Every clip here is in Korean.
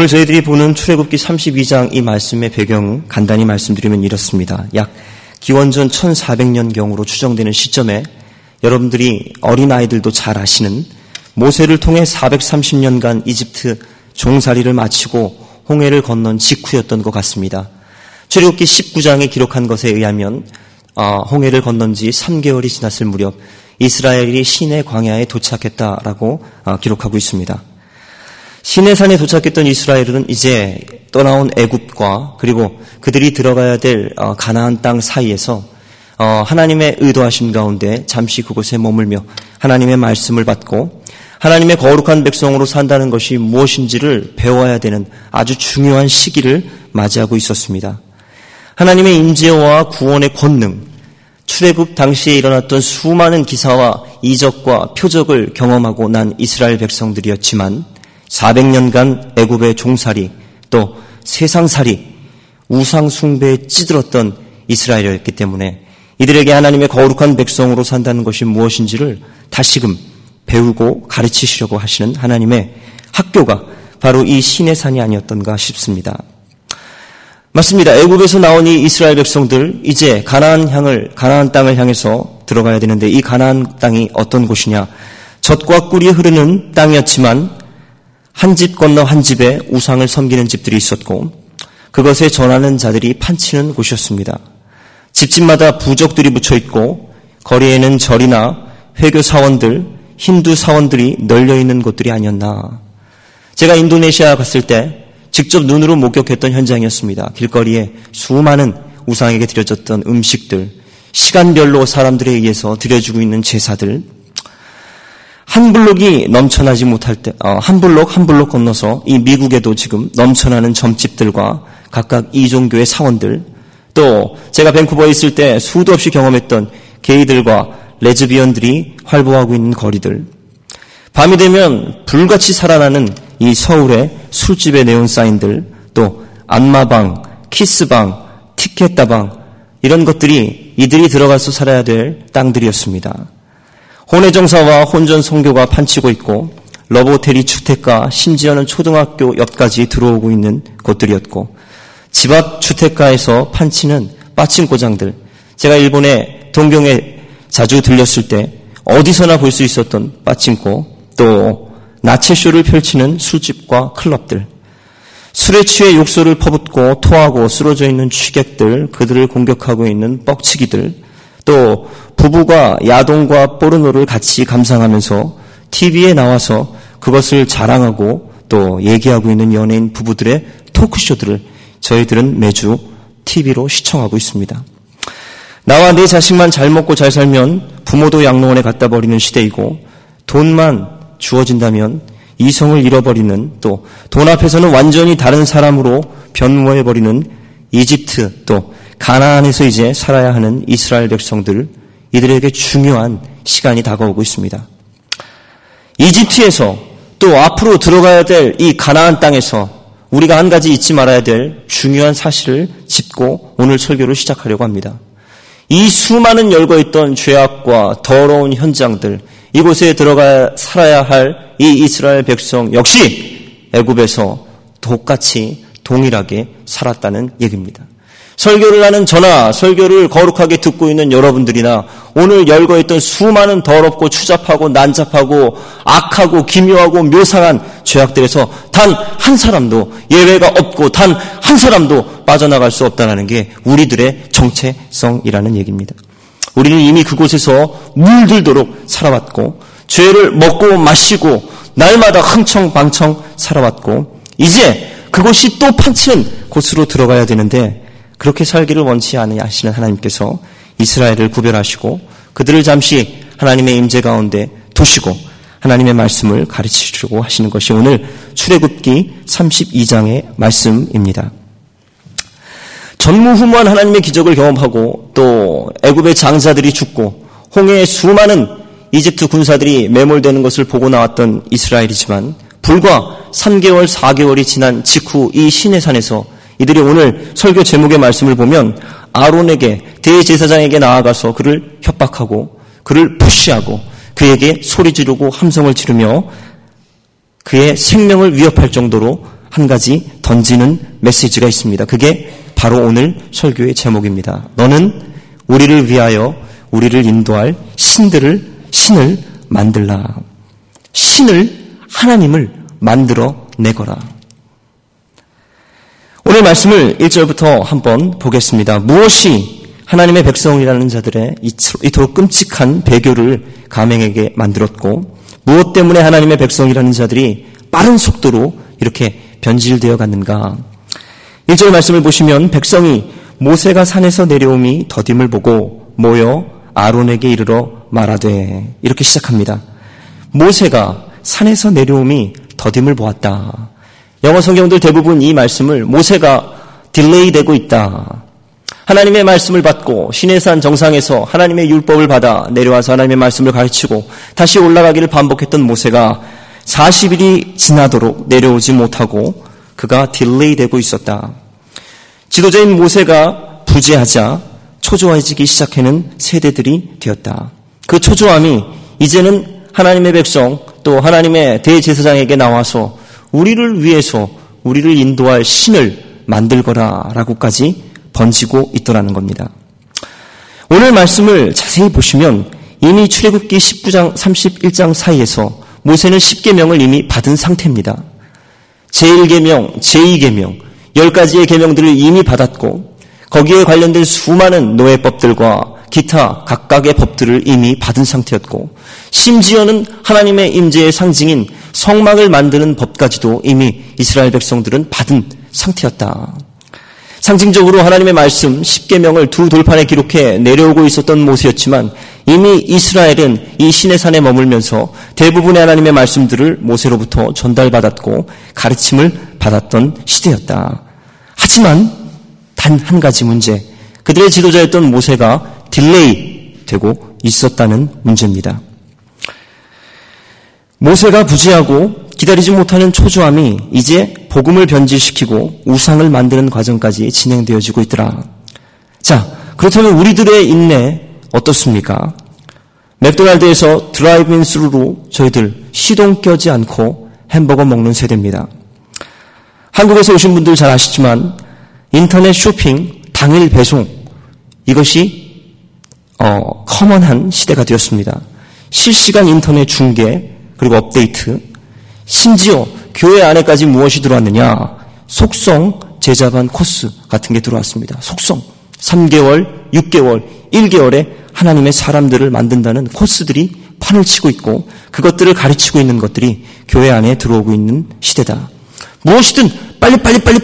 오늘 저희들이 보는 출애굽기 32장 이 말씀의 배경은 간단히 말씀드리면 이렇습니다. 약 기원전 1400년경으로 추정되는 시점에 여러분들이 어린아이들도 잘 아시는 모세를 통해 430년간 이집트 종살이를 마치고 홍해를 건넌 직후였던 것 같습니다. 출애굽기 19장에 기록한 것에 의하면 홍해를 건넌 지 3개월이 지났을 무렵 이스라엘이 시내 광야에 도착했다라고 기록하고 있습니다. 시내산에 도착했던 이스라엘은 이제 떠나온 애굽과 그리고 그들이 들어가야 될 가나안 땅 사이에서 하나님의 의도하심 가운데 잠시 그곳에 머물며 하나님의 말씀을 받고 하나님의 거룩한 백성으로 산다는 것이 무엇인지를 배워야 되는 아주 중요한 시기를 맞이하고 있었습니다. 하나님의 임재와 구원의 권능, 출애굽 당시에 일어났던 수많은 기사와 이적과 표적을 경험하고 난 이스라엘 백성들이었지만 400년간 애굽의 종살이 또 세상살이 우상 숭배에 찌들었던 이스라엘이었기 때문에 이들에게 하나님의 거룩한 백성으로 산다는 것이 무엇인지를 다시금 배우고 가르치시려고 하시는 하나님의 학교가 바로 이 시내산이 아니었던가 싶습니다. 맞습니다. 애굽에서 나온 이 이스라엘 백성들 이제 가나안 땅을 향해서 들어가야 되는데 이 가나안 땅이 어떤 곳이냐? 젖과 꿀이 흐르는 땅이었지만 한 집 건너 한 집에 우상을 섬기는 집들이 있었고 그것에 전하는 자들이 판치는 곳이었습니다. 집집마다 부적들이 묻혀있고 거리에는 절이나 회교 사원들, 힌두 사원들이 널려있는 곳들이 아니었나. 제가 인도네시아 갔을 때 직접 눈으로 목격했던 현장이었습니다. 길거리에 수많은 우상에게 드려졌던 음식들, 시간별로 사람들에 의해서 드려지고 있는 제사들, 한 블록이 넘쳐나지 못할 때, 한 블록 건너서 이 미국에도 지금 넘쳐나는 점집들과 각각 이종교의 사원들, 또 제가 밴쿠버에 있을 때 수도 없이 경험했던 게이들과 레즈비언들이 활보하고 있는 거리들, 밤이 되면 불같이 살아나는 이 서울의 술집의 네온사인들, 또 안마방, 키스방, 티켓다방 이런 것들이 이들이 들어가서 살아야 될 땅들이었습니다. 혼외정사와 혼전 선교가 판치고 있고 러브호텔이 주택가 심지어는 초등학교 옆까지 들어오고 있는 곳들이었고 집 앞 주택가에서 판치는 빠칭고장들, 제가 일본의 동경에 자주 들렸을 때 어디서나 볼 수 있었던 빠칭고, 또 나체쇼를 펼치는 술집과 클럽들, 술에 취해 욕설을 퍼붓고 토하고 쓰러져 있는 취객들, 그들을 공격하고 있는 뻑치기들, 또 부부가 야동과 포르노를 같이 감상하면서 TV에 나와서 그것을 자랑하고 또 얘기하고 있는 연예인 부부들의 토크쇼들을 저희들은 매주 TV로 시청하고 있습니다. 나와 내 자식만 잘 먹고 잘 살면 부모도 양로원에 갖다 버리는 시대이고 돈만 주어진다면 이성을 잃어버리는, 또 돈 앞에서는 완전히 다른 사람으로 변모해버리는 이집트, 또 가나안에서 이제 살아야 하는 이스라엘 백성들, 이들에게 중요한 시간이 다가오고 있습니다. 이집트에서 또 앞으로 들어가야 될 이 가나안 땅에서 우리가 한 가지 잊지 말아야 될 중요한 사실을 짚고 오늘 설교를 시작하려고 합니다. 이 수많은 열거있던 죄악과 더러운 현장들, 이곳에 들어가 살아야 할 이 이스라엘 백성 역시 애굽에서 똑같이 동일하게 살았다는 얘기입니다. 설교를 하는 저나 설교를 거룩하게 듣고 있는 여러분들이나 오늘 열거했던 수많은 더럽고 추잡하고 난잡하고 악하고 기묘하고 묘상한 죄악들에서 단 한 사람도 예외가 없고 단 한 사람도 빠져나갈 수 없다는 게 우리들의 정체성이라는 얘기입니다. 우리는 이미 그곳에서 물들도록 살아왔고 죄를 먹고 마시고 날마다 흥청방청 살아왔고 이제 그곳이 또 판치는 곳으로 들어가야 되는데 그렇게 살기를 원치 않으시는 하나님께서 이스라엘을 구별하시고 그들을 잠시 하나님의 임재 가운데 두시고 하나님의 말씀을 가르치시려고 하시는 것이 오늘 출애굽기 32장의 말씀입니다. 전무후무한 하나님의 기적을 경험하고 또 애굽의 장자들이 죽고 홍해에 수많은 이집트 군사들이 매몰되는 것을 보고 나왔던 이스라엘이지만 불과 3개월, 4개월이 지난 직후 이 시내산에서 이들이 오늘 설교 제목의 말씀을 보면 아론에게, 대제사장에게 나아가서 그를 협박하고 그를 푸시하고 그에게 소리 지르고 함성을 지르며 그의 생명을 위협할 정도로 한 가지 던지는 메시지가 있습니다. 그게 바로 오늘 설교의 제목입니다. 너는 우리를 위하여 우리를 인도할 신을 만들라. 하나님을 만들어 내거라. 오늘 말씀을 1절부터 한번 보겠습니다. 무엇이 하나님의 백성이라는 자들의 이토록 끔찍한 배교를 가맹에게 만들었고, 무엇 때문에 하나님의 백성이라는 자들이 빠른 속도로 이렇게 변질되어 갔는가. 1절 말씀을 보시면 백성이 모세가 산에서 내려옴이 더딤을 보고 모여 아론에게 이르러 말하되, 이렇게 시작합니다. 모세가 산에서 내려옴이 더딤을 보았다. 영어 성경들 대부분 이 말씀을 모세가 딜레이 되고 있다. 하나님의 말씀을 받고 시내산 정상에서 하나님의 율법을 받아 내려와서 하나님의 말씀을 가르치고 다시 올라가기를 반복했던 모세가 40일이 지나도록 내려오지 못하고 그가 딜레이 되고 있었다. 지도자인 모세가 부재하자 초조해지기 시작하는 세대들이 되었다. 그 초조함이 이제는 하나님의 백성 또 하나님의 대제사장에게 나와서 우리를 위해서 우리를 인도할 신을 만들거라 라고까지 번지고 있더라는 겁니다. 오늘 말씀을 자세히 보시면 이미 출애굽기 19장 31장 사이에서 모세는 10계명을 이미 받은 상태입니다. 제1계명, 제2계명 10가지의 계명들을 이미 받았고 거기에 관련된 수많은 노예법들과 기타 각각의 법들을 이미 받은 상태였고 심지어는 하나님의 임재의 상징인 성막을 만드는 법까지도 이미 이스라엘 백성들은 받은 상태였다. 상징적으로 하나님의 말씀 10계명을 두 돌판에 기록해 내려오고 있었던 모세였지만 이미 이스라엘은 이 시내산에 머물면서 대부분의 하나님의 말씀들을 모세로부터 전달받았고 가르침을 받았던 시대였다. 하지만 단 한 가지 문제, 그들의 지도자였던 모세가 딜레이 되고 있었다는 문제입니다. 모세가 부재하고 기다리지 못하는 초조함이 이제 복음을 변질시키고 우상을 만드는 과정까지 진행되어지고 있더라. 자, 그렇다면 우리들의 인내 어떻습니까? 맥도날드에서 드라이브인 스루로 저희들 시동 껴지 않고 햄버거 먹는 세대입니다. 한국에서 오신 분들 잘 아시지만 인터넷 쇼핑, 당일 배송 이것이 커먼한 시대가 되었습니다. 실시간 인터넷 중계 그리고 업데이트, 심지어 교회 안에까지 무엇이 들어왔느냐, 속성 제자반 코스 같은 게 들어왔습니다. 속성 3개월, 6개월, 1개월에 하나님의 사람들을 만든다는 코스들이 판을 치고 있고 그것들을 가르치고 있는 것들이 교회 안에 들어오고 있는 시대다. 무엇이든 빨리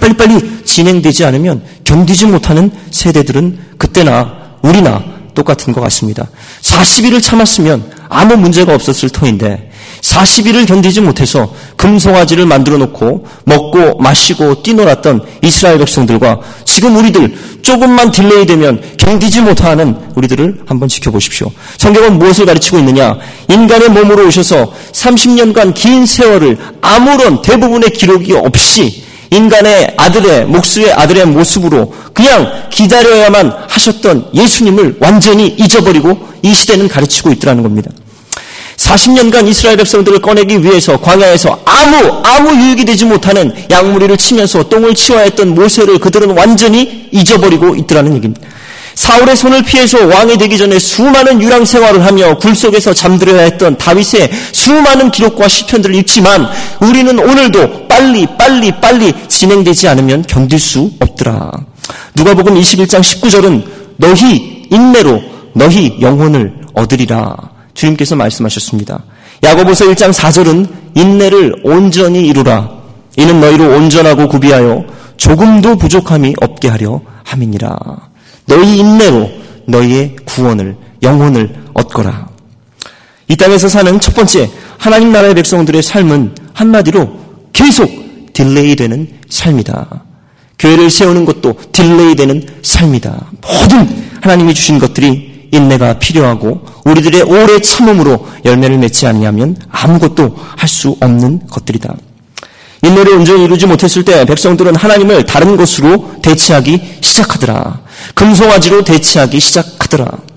진행되지 않으면 견디지 못하는 세대들은 그때나 우리나 똑같은 것 같습니다. 40일을 참았으면 아무 문제가 없었을 터인데 40일을 견디지 못해서 금송아지를 만들어 놓고 먹고 마시고 뛰놀았던 이스라엘 백성들과 지금 우리들 조금만 딜레이 되면 견디지 못하는 우리들을 한번 지켜보십시오. 성경은 무엇을 가르치고 있느냐? 인간의 몸으로 오셔서 30년간 긴 세월을 아무런 대부분의 기록이 없이 인간의 아들의 목수의 아들의 모습으로 그냥 기다려야만 하셨던 예수님을 완전히 잊어버리고 이 시대는 가르치고 있더라는 겁니다. 40년간 이스라엘 백성들을 꺼내기 위해서 광야에서 아무 유익이 되지 못하는 양무리를 치면서 똥을 치워야 했던 모세를 그들은 완전히 잊어버리고 있더라는 얘기입니다. 사울의 손을 피해서 왕이 되기 전에 수많은 유랑 생활을 하며 굴 속에서 잠들어야 했던 다윗의 수많은 기록과 시편들을 읽지만 우리는 오늘도 빨리 진행되지 않으면 견딜 수 없더라. 누가복음 21장 19절은 너희 인내로 너희 영혼을 얻으리라. 주님께서 말씀하셨습니다. 야고보서 1장 4절은 인내를 온전히 이루라. 이는 너희로 온전하고 구비하여 조금도 부족함이 없게 하려 함이니라. 너희 인내로 너희의 구원을 영혼을 얻거라. 이 땅에서 사는 첫 번째 하나님 나라의 백성들의 삶은 한마디로 계속 딜레이 되는 삶이다. 교회를 세우는 것도 딜레이 되는 삶이다. 모든 하나님이 주신 것들이 인내가 필요하고 우리들의 오래 참음으로 열매를 맺지 아니하면 아무것도 할 수 없는 것들이다. 인내를 온전히 이루지 못했을 때 백성들은 하나님을 다른 것으로 대체하기 시작하더라. 금송아지로 대체하기 시작하더라.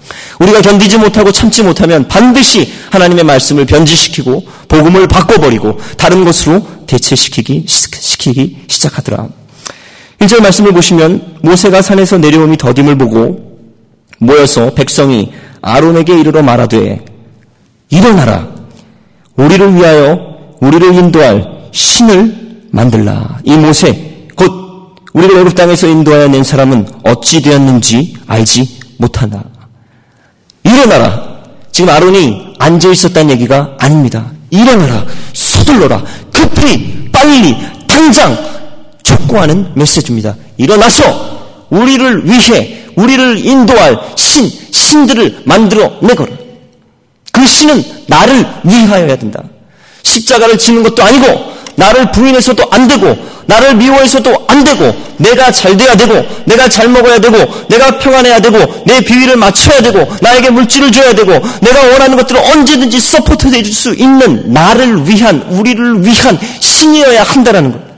우리가 견디지 못하고 참지 못하면 반드시 하나님의 말씀을 변질시키고 복음을 바꿔버리고 다른 것으로 대체시키기 시작하더라. 1절 말씀을 보시면 모세가 산에서 내려옴이 더딤을 보고 모여서 백성이 아론에게 이르러 말하되 일어나라 우리를 위하여 우리를 인도할 신을 만들라. 이 모세 곧 우리를 애굽 땅에서 인도하여 낸 사람은 어찌 되었는지 알지 못하나. 일어나라. 지금 아론이 앉아 있었다는 얘기가 아닙니다. 일어나라. 서둘러라. 급히 빨리 당장 촉구하는 메시지입니다. 일어나서 우리를 위해 우리를 인도할 신들을 만들어 내거라. 그 신은 나를 위하여야 된다. 십자가를 지는 것도 아니고 나를 부인해서도 안 되고 나를 미워해서도 안 되고 내가 잘 돼야 되고 내가 잘 먹어야 되고 내가 평안해야 되고 내 비위를 맞춰야 되고 나에게 물질을 줘야 되고 내가 원하는 것들을 언제든지 서포트해 줄 수 있는 나를 위한 우리를 위한 신이어야 한다라는 것.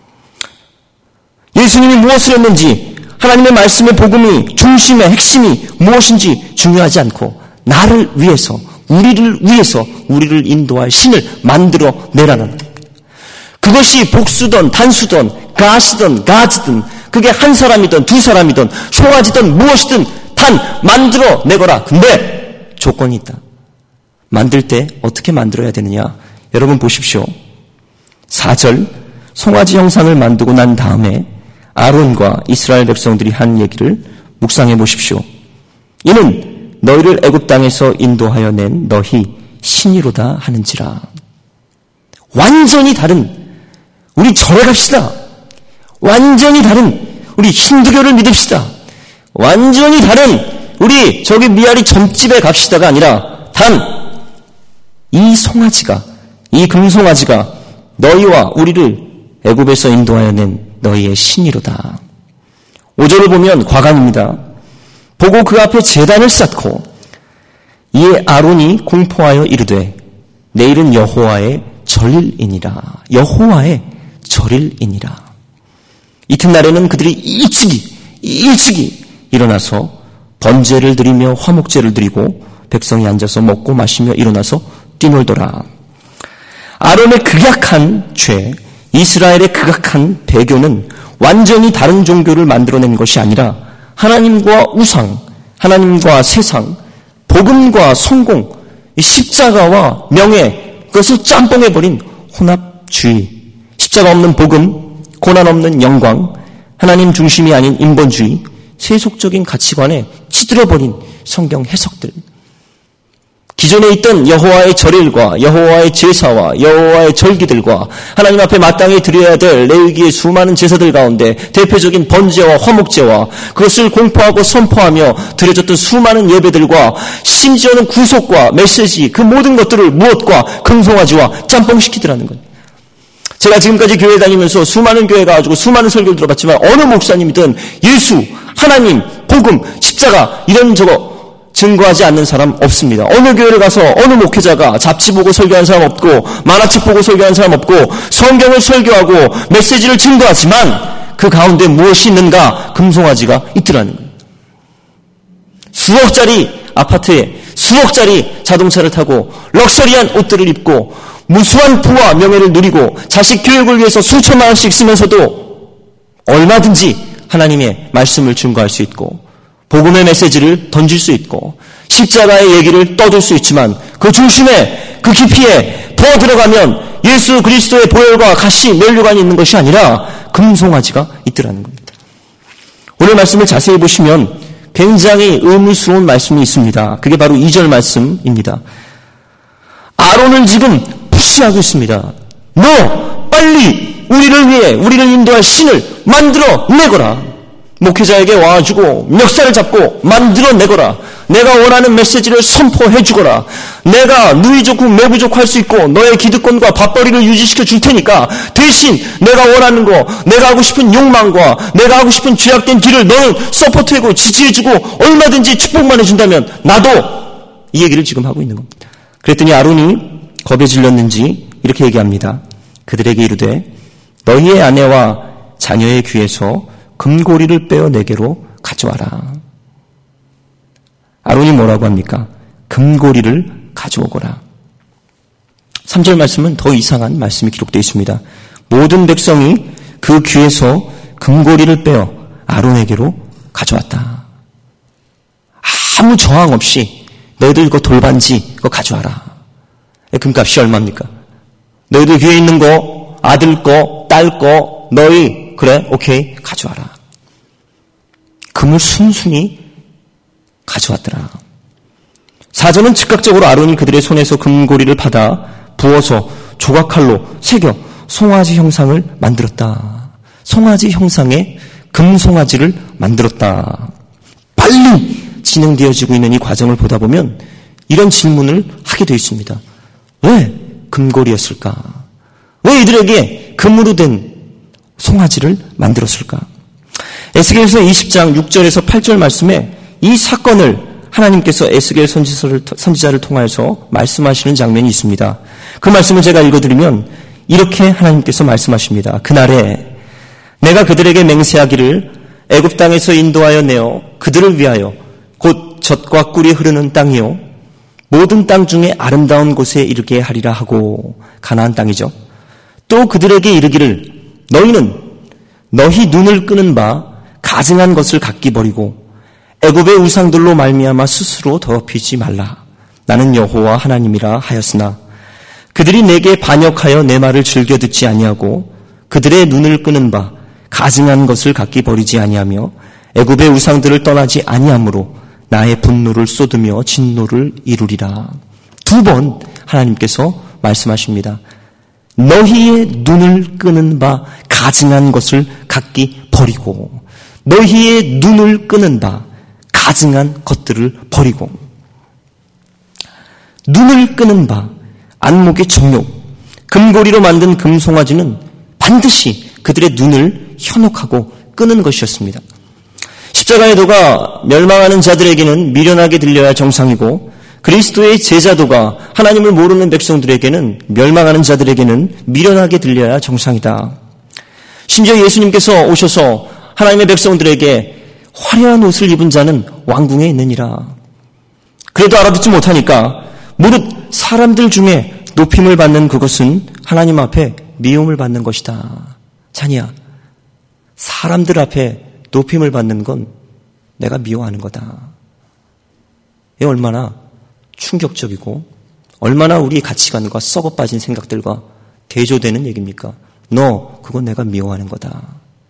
예수님이 무엇을 했는지 하나님의 말씀의 복음이 중심의 핵심이 무엇인지 중요하지 않고 나를 위해서 우리를 인도할 신을 만들어 내라는 것. 그것이 복수든 단수든 가시든 가지든 그게 한 사람이든 두 사람이든 송아지든 무엇이든 단 만들어 내거라. 근데 조건이 있다. 만들 때 어떻게 만들어야 되느냐. 여러분 보십시오. 4절 송아지 형상을 만들고 난 다음에 아론과 이스라엘 백성들이 한 얘기를 묵상해 보십시오. 이는 너희를 애굽 땅에서 인도하여 낸 너희 신이로다 하는지라. 완전히 다른 우리 절에 갑시다. 완전히 다른 우리 힌두교를 믿읍시다. 완전히 다른 우리 저기 미아리 점집에 갑시다가 아니라 단 이 송아지가 이 금송아지가 너희와 우리를 애굽에서 인도하여 낸 너희의 신이로다. 5절을 보면 과감입니다. 보고 그 앞에 제단을 쌓고 이에 아론이 공포하여 이르되 내일은 여호와의 절일이니라. 여호와의 절일이니라. 이튿날에는 그들이 일찍이 일어나서 번제를 드리며 화목제를 드리고 백성이 앉아서 먹고 마시며 일어나서 뛰놀더라. 아론의 극악한 죄, 이스라엘의 극악한 배교는 완전히 다른 종교를 만들어낸 것이 아니라 하나님과 우상, 하나님과 세상, 복음과 성공, 십자가와 명예, 그것을 짬뽕해버린 혼합주의, 십자가 없는 복음, 고난 없는 영광, 하나님 중심이 아닌 인본주의, 세속적인 가치관에 찌들어버린 성경 해석들. 기존에 있던 여호와의 절일과 여호와의 제사와 여호와의 절기들과 하나님 앞에 마땅히 드려야 될 레위기의 수많은 제사들 가운데 대표적인 번제와 화목제와 그것을 공포하고 선포하며 드려졌던 수많은 예배들과 심지어는 구속과 메시지 그 모든 것들을 무엇과 금송아지와 짬뽕시키더라는 거예요. 제가 지금까지 교회 다니면서 수많은 교회 가가지고 수많은 설교를 들어봤지만 어느 목사님이든 예수, 하나님, 복음, 십자가 이런 저거 증거하지 않는 사람 없습니다. 어느 교회를 가서 어느 목회자가 잡지 보고 설교한 사람 없고 만화책 보고 설교한 사람 없고 성경을 설교하고 메시지를 증거하지만 그 가운데 무엇이 있는가? 금송아지가 있더라는 거예요. 수억짜리 아파트에 수억짜리 자동차를 타고 럭셔리한 옷들을 입고 무수한 부와 명예를 누리고 자식 교육을 위해서 수천만 원씩 쓰면서도 얼마든지 하나님의 말씀을 증거할 수 있고 복음의 메시지를 던질 수 있고 십자가의 얘기를 떠들 수 있지만 그 중심에 그 깊이에 더 들어가면 예수 그리스도의 보혈과 가시 면류관이 있는 것이 아니라 금송아지가 있더라는 겁니다. 오늘 말씀을 자세히 보시면 굉장히 의문스러운 말씀이 있습니다. 그게 바로 2절 말씀입니다. 아론을 지금 푸시하고 있습니다. 너 빨리 우리를 위해 우리를 인도할 신을 만들어 내거라. 목회자에게 와가지고 멱살을 잡고 만들어내거라. 내가 원하는 메시지를 선포해 주거라. 내가 누이 좋고 매부 좋고 할 수 있고 너의 기득권과 밥벌이를 유지시켜 줄 테니까 대신 내가 원하는 거, 내가 하고 싶은 욕망과 내가 하고 싶은 죄악된 길을 너는 서포트해고 지지해주고 얼마든지 축복만 해준다면 나도 이 얘기를 지금 하고 있는 겁니다. 그랬더니 아론이 겁에 질렸는지 이렇게 얘기합니다. 그들에게 이르되 너희의 아내와 자녀의 귀에서 금고리를 빼어 내게로 가져와라. 아론이 뭐라고 합니까? 금고리를 가져오거라. 3절 말씀은 더 이상한 말씀이 기록되어 있습니다. 모든 백성이 그 귀에서 금고리를 빼어 아론에게로 가져왔다. 아무 저항 없이 너희들 이거 돌반지 이거 가져와라. 금값이 얼마입니까? 너희들 귀에 있는 거, 아들 거, 딸 거, 너희 그래? 오케이 가져와라. 금을 순순히 가져왔더라. 4절은 즉각적으로 아론이 그들의 손에서 금고리를 받아 부어서 조각칼로 새겨 송아지 형상을 만들었다. 송아지 형상의 금송아지를 만들었다. 빨리 진행되어지고 있는 이 과정을 보다 보면 이런 질문을 하게 되어 있습니다. 왜 금고리였을까? 왜 이들에게 금으로 된 송아지를 만들었을까? 에스겔서 20장 6절에서 8절 말씀에 이 사건을 하나님께서 에스겔 선지자를 통하여서 말씀하시는 장면이 있습니다. 그 말씀을 제가 읽어드리면 이렇게 하나님께서 말씀하십니다. 그날에 내가 그들에게 맹세하기를 애굽 땅에서 인도하여 내어 그들을 위하여 곧 젖과 꿀이 흐르는 땅이요 모든 땅 중에 아름다운 곳에 이르게 하리라 하고 가나안 땅이죠. 또 그들에게 이르기를 너희는 너희 눈을 끄는 바 가증한 것을 각기 버리고 애굽의 우상들로 말미암아 스스로 더럽히지 말라. 나는 여호와 하나님이라 하였으나 그들이 내게 반역하여 내 말을 즐겨 듣지 아니하고 그들의 눈을 끄는 바 가증한 것을 각기 버리지 아니하며 애굽의 우상들을 떠나지 아니하므로 나의 분노를 쏟으며 진노를 이루리라. 2번 하나님께서 말씀하십니다. 너희의 눈을 끄는 바 가증한 것을 각기 버리고 너희의 눈을 끄는 바 가증한 것들을 버리고 눈을 끄는 바 안목의 정욕 금고리로 만든 금송아지는 반드시 그들의 눈을 현혹하고 끄는 것이었습니다. 십자가의 도가 멸망하는 자들에게는 미련하게 들려야 정상이고 그리스도의 제자도가 하나님을 모르는 백성들에게는 멸망하는 자들에게는 미련하게 들려야 정상이다. 심지어 예수님께서 오셔서 하나님의 백성들에게 화려한 옷을 입은 자는 왕궁에 있느니라. 그래도 알아듣지 못하니까 무릇 사람들 중에 높임을 받는 그것은 하나님 앞에 미움을 받는 것이다. 자니야, 사람들 앞에 높임을 받는 건 내가 미워하는 거다. 이게 얼마나 충격적이고 얼마나 우리 가치관과 썩어 빠진 생각들과 대조되는 얘기입니까? 너 그건 내가 미워하는 거다.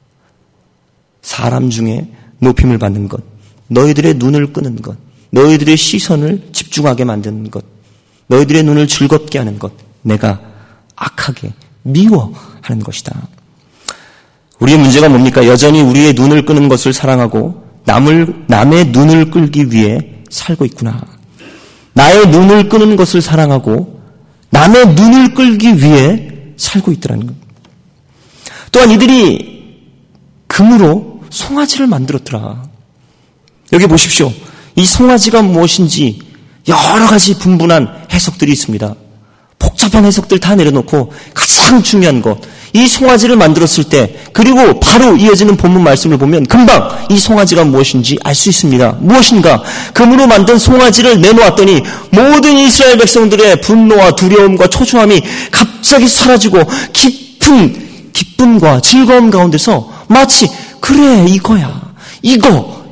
사람 중에 높임을 받는 것, 너희들의 눈을 끄는 것, 너희들의 시선을 집중하게 만드는 것, 너희들의 눈을 즐겁게 하는 것, 내가 악하게 미워하는 것이다. 우리의 문제가 뭡니까? 여전히 우리의 눈을 끄는 것을 사랑하고 남의 눈을 끌기 위해 살고 있구나. 나의 눈을 끄는 것을 사랑하고 남의 눈을 끌기 위해 살고 있더라는 것. 또한 이들이 금으로 송아지를 만들었더라. 여기 보십시오. 이 송아지가 무엇인지 여러 가지 분분한 해석들이 있습니다. 복잡한 해석들 다 내려놓고 가장 중요한 것, 이 송아지를 만들었을 때 그리고 바로 이어지는 본문 말씀을 보면 금방 이 송아지가 무엇인지 알 수 있습니다. 무엇인가? 금으로 만든 송아지를 내놓았더니 모든 이스라엘 백성들의 분노와 두려움과 초조함이 갑자기 사라지고 깊은 기쁨과 즐거움 가운데서 마치 그래 이거야 이거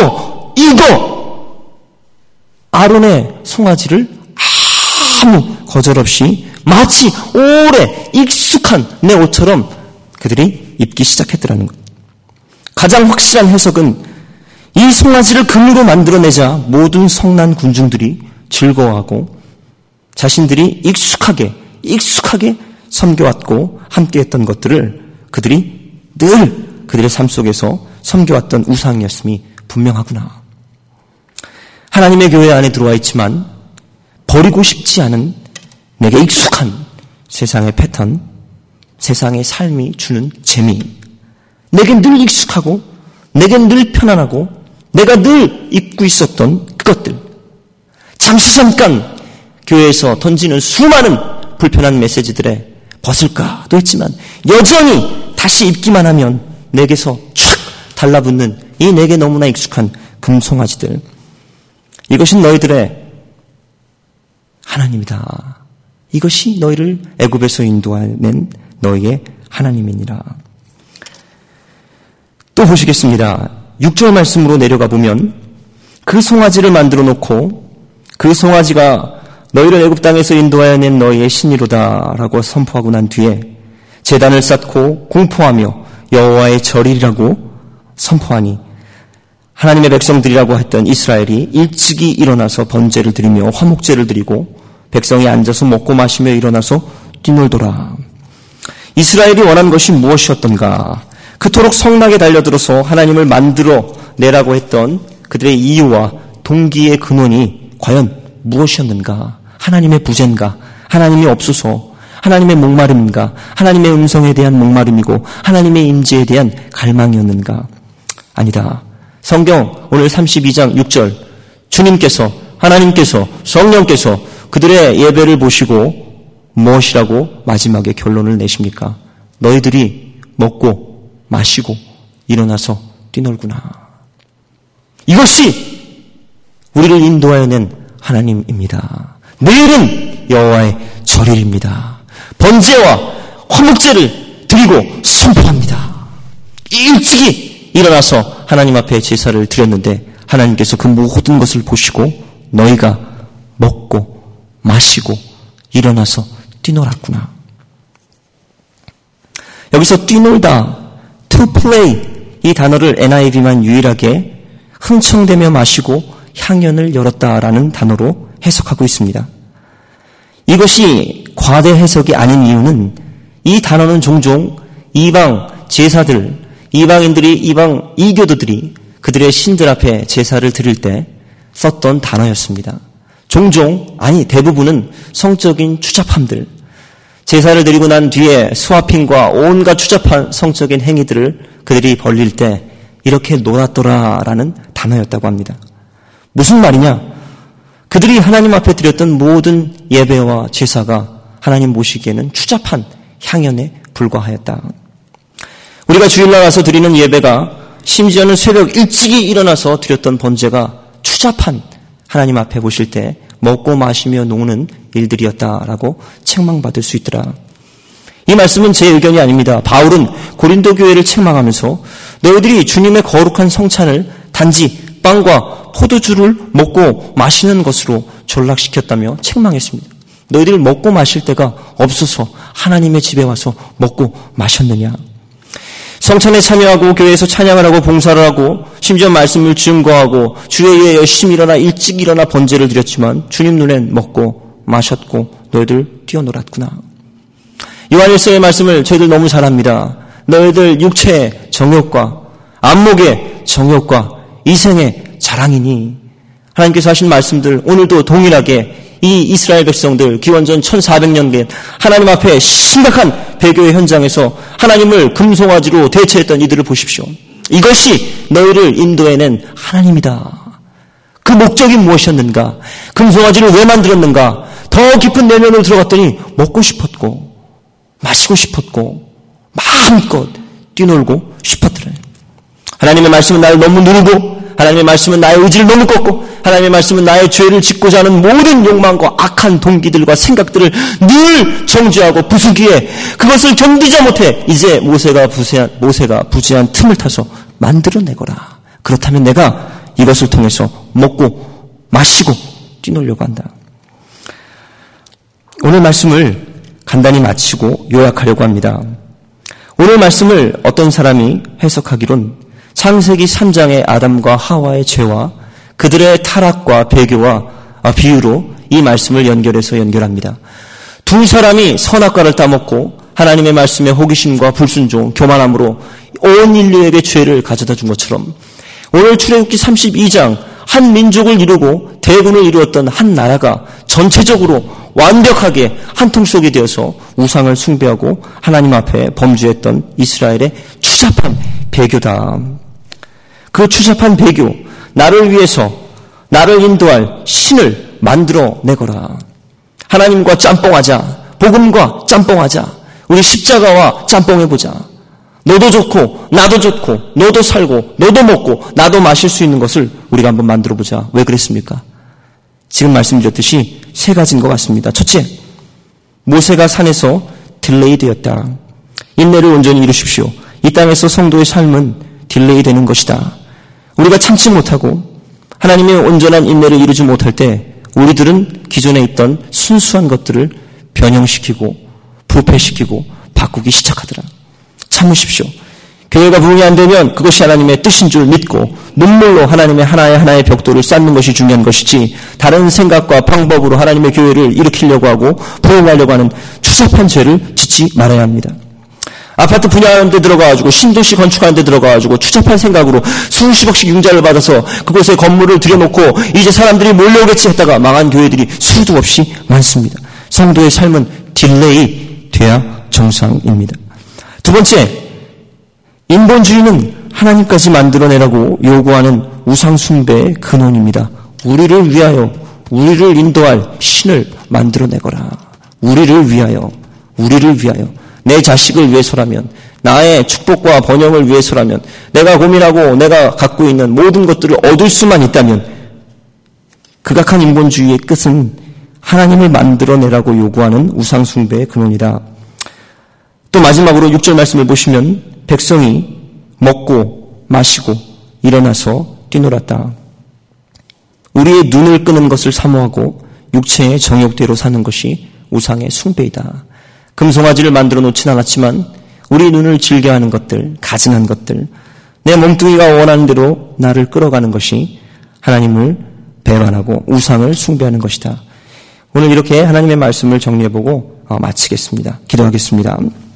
아론의 송아지를 아무 거절 없이 마치 오래 익숙한 내 옷처럼 그들이 입기 시작했더라는 것. 가장 확실한 해석은 이 송아지를 금으로 만들어내자 모든 성난 군중들이 즐거워하고 자신들이 익숙하게 섬겨왔고 함께했던 것들을 그들이 늘 그들의 삶 속에서 섬겨왔던 우상이었음이 분명하구나. 하나님의 교회 안에 들어와 있지만 버리고 싶지 않은 내게 익숙한 세상의 패턴, 세상의 삶이 주는 재미, 내게 늘 익숙하고 내게 늘 편안하고 내가 늘 입고 있었던 그것들, 잠시 잠깐 교회에서 던지는 수많은 불편한 메시지들에 벗을까도 했지만 여전히 다시 입기만 하면 내게서 촥 달라붙는 이 내게 너무나 익숙한 금송아지들, 이것은 너희들의 하나님이다. 이것이 너희를 애굽에서 인도하는 너희의 하나님이니라. 또 보시겠습니다. 6절 말씀으로 내려가 보면 그 송아지를 만들어 놓고 그 송아지가 너희를 애굽 땅에서 인도하여 낸 너희의 신이로다 라고 선포하고 난 뒤에 제단을 쌓고 공포하며 여호와의 절이라고 선포하니 하나님의 백성들이라고 했던 이스라엘이 일찍이 일어나서 번제를 드리며 화목제를 드리고 백성이 앉아서 먹고 마시며 일어나서 뛰놀더라. 이스라엘이 원한 것이 무엇이었던가? 그토록 성나게 달려들어서 하나님을 만들어 내라고 했던 그들의 이유와 동기의 근원이 과연 무엇이었는가? 하나님의 부재인가? 하나님이 없어서 하나님의 목마름인가? 하나님의 음성에 대한 목마름이고 하나님의 임재에 대한 갈망이었는가? 아니다. 성경 오늘 32장 6절 주님께서 하나님께서 성령께서 그들의 예배를 보시고 무엇이라고 마지막에 결론을 내십니까? 너희들이 먹고 마시고 일어나서 뛰놀구나. 이것이 우리를 인도하여 낸 하나님입니다. 내일은 여호와의 절일입니다. 번제와 화목제를 드리고 선포합니다. 일찍이 일어나서 하나님 앞에 제사를 드렸는데 하나님께서 그 모든 것을 보시고 너희가 먹고 마시고 일어나서 뛰놀았구나. 여기서 뛰놀다, to play 이 단어를 NIV만 유일하게 흥청대며 마시고 향연을 열었다라는 단어로 해석하고 있습니다. 이것이 과대 해석이 아닌 이유는 이 단어는 종종 이방 제사들, 이방인들이 이방 이교도들이 그들의 신들 앞에 제사를 드릴 때 썼던 단어였습니다. 종종, 아니 대부분은 성적인 추잡함들, 제사를 드리고 난 뒤에 스와핑과 온갖 추잡한 성적인 행위들을 그들이 벌릴 때 이렇게 놀았더라라는 단어였다고 합니다. 무슨 말이냐? 그들이 하나님 앞에 드렸던 모든 예배와 제사가 하나님 보시기에는 추잡한 향연에 불과하였다. 우리가 주일날 와서 드리는 예배가 심지어는 새벽 일찍이 일어나서 드렸던 번제가 추잡한 하나님 앞에 보실 때 먹고 마시며 노는 일들이었다라고 책망받을 수 있더라. 이 말씀은 제 의견이 아닙니다. 바울은 고린도 교회를 책망하면서 너희들이 주님의 거룩한 성찬을 단지 빵과 포도주를 먹고 마시는 것으로 전락시켰다며 책망했습니다. 너희들 먹고 마실 때가 없어서 하나님의 집에 와서 먹고 마셨느냐? 성찬에 참여하고 교회에서 찬양을 하고 봉사를 하고 심지어 말씀을 증거하고 주의 일에 열심히 일어나 일찍 일어나 번제를 드렸지만 주님 눈엔 먹고 마셨고 너희들 뛰어놀았구나. 요한일서의 말씀을 저희들 너무 잘합니다. 너희들 육체의 정욕과 안목의 정욕과 이생의 자랑이니. 하나님께서 하신 말씀들 오늘도 동일하게 이 이스라엘 백성들 기원전 1400년 하나님 앞에 심각한 배교의 현장에서 하나님을 금송아지로 대체했던 이들을 보십시오. 이것이 너희를 인도해낸 하나님이다. 그 목적이 무엇이었는가? 금송아지를 왜 만들었는가? 더 깊은 내면으로 들어갔더니 먹고 싶었고 마시고 싶었고 마음껏 뛰놀고 싶었더래. 하나님의 말씀은 나를 너무 누르고 하나님의 말씀은 나의 의지를 너무 꺾고 하나님의 말씀은 나의 죄를 짓고자 하는 모든 욕망과 악한 동기들과 생각들을 늘 정죄하고 부수기에 그것을 견디지 못해 이제 모세가 부재한 틈을 타서 만들어내거라. 그렇다면 내가 이것을 통해서 먹고 마시고 뛰놀려고 한다. 오늘 말씀을 간단히 마치고 요약하려고 합니다. 오늘 말씀을 어떤 사람이 해석하기론 창세기 3장의 아담과 하와의 죄와 그들의 타락과 배교와 비유로 이 말씀을 연결합니다. 두 사람이 선악과를 따먹고 하나님의 말씀에 호기심과 불순종, 교만함으로 온 인류에게 죄를 가져다 준 것처럼 오늘 출애굽기 32장 한 민족을 이루고 대군을 이루었던 한 나라가 전체적으로 완벽하게 한통속이 되어서 우상을 숭배하고 하나님 앞에 범죄했던 이스라엘의 추잡한 배교다. 그 추잡한 배교, 나를 위해서 나를 인도할 신을 만들어내거라. 하나님과 짬뽕하자. 복음과 짬뽕하자. 우리 십자가와 짬뽕해보자. 너도 좋고 나도 좋고 너도 살고 너도 먹고 나도 마실 수 있는 것을 우리가 한번 만들어보자. 왜 그랬습니까? 지금 말씀드렸듯이 세 가지인 것 같습니다. 첫째, 모세가 산에서 딜레이 되었다. 인내를 온전히 이루십시오. 이 땅에서 성도의 삶은 딜레이 되는 것이다. 우리가 참지 못하고 하나님의 온전한 인내를 이루지 못할 때 우리들은 기존에 있던 순수한 것들을 변형시키고 부패시키고 바꾸기 시작하더라. 참으십시오. 교회가 부흥이 안 되면 그것이 하나님의 뜻인 줄 믿고 눈물로 하나님의 하나의 벽돌을 쌓는 것이 중요한 것이지 다른 생각과 방법으로 하나님의 교회를 일으키려고 하고 부흥하려고 하는 추잡한 죄를 짓지 말아야 합니다. 아파트 분양하는 데 들어가가지고 신도시 건축하는 데 들어가가지고 추잡한 생각으로 수십억씩 융자를 받아서 그곳에 건물을 들여놓고 이제 사람들이 몰려오겠지 했다가 망한 교회들이 수도 없이 많습니다. 성도의 삶은 딜레이 돼야 정상입니다. 두 번째, 인본주의는 하나님까지 만들어내라고 요구하는 우상숭배의 근원입니다. 우리를 위하여 우리를 인도할 신을 만들어내거라. 우리를 위하여 내 자식을 위해서라면 나의 축복과 번영을 위해서라면 내가 고민하고 내가 갖고 있는 모든 것들을 얻을 수만 있다면 극악한 인본주의의 끝은 하나님을 만들어내라고 요구하는 우상숭배의 근원이다. 또 마지막으로 6절 말씀을 보시면 백성이 먹고 마시고 일어나서 뛰놀았다. 우리의 눈을 끄는 것을 사모하고 육체의 정욕대로 사는 것이 우상의 숭배이다. 금송아지를 만들어 놓진 않았지만 우리 눈을 즐겨하는 것들, 가증한 것들, 내 몸뚱이가 원하는 대로 나를 끌어가는 것이 하나님을 배반하고 우상을 숭배하는 것이다. 오늘 이렇게 하나님의 말씀을 정리해보고 마치겠습니다. 기도하겠습니다.